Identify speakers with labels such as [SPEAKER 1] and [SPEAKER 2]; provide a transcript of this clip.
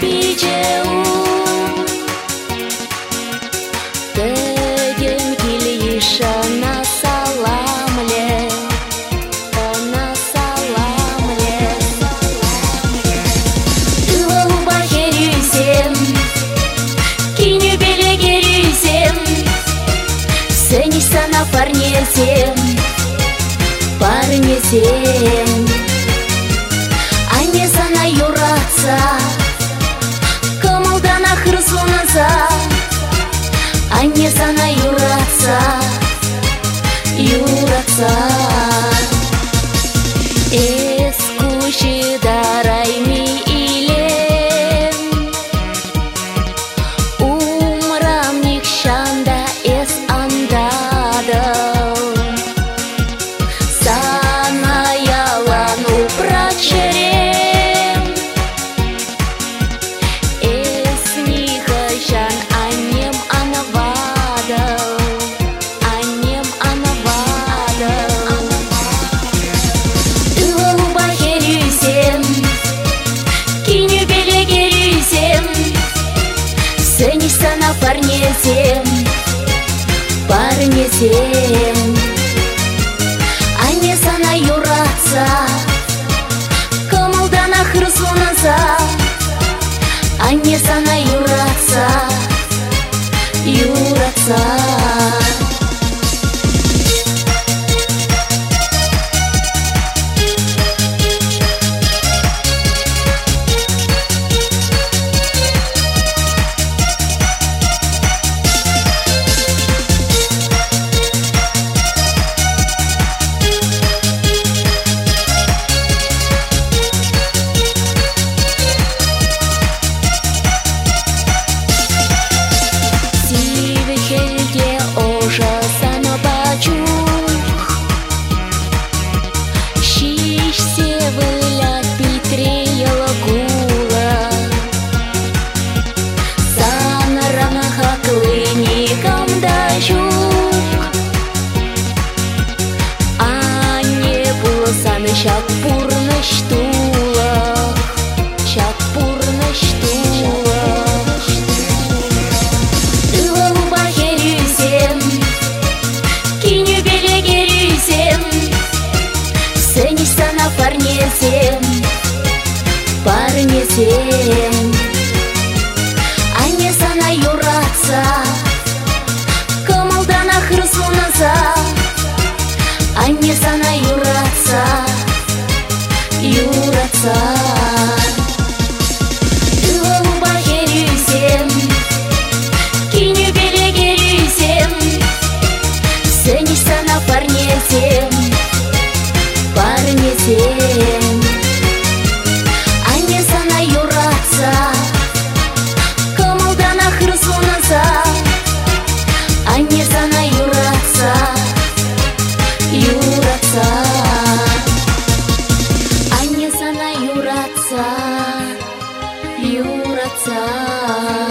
[SPEAKER 1] пичеу тегем килиша на саламле тылу бахерюсем киню белегерюсем сениш сана парнесем Анне сана юратса Кымылдана хырсунаса Анне сана юратса Эс кучи дарайми илем Умрам никшанда эс андадым Сениш сана парнесем Анне сана юратса Кымылдана хырсунаса Анне сана юратса Чакпурныш тулах Тылу бахерюсем Киню белегерюсем Сениш сана парнесем Анне сана юратса Кымылдана хырсунаса Анне сана юратса Тылу бахерюсем Киню белегерюсем Сениш сана парнесем Анне сана юратса Кымылдана хырсунаса Анне сана юратса Юратса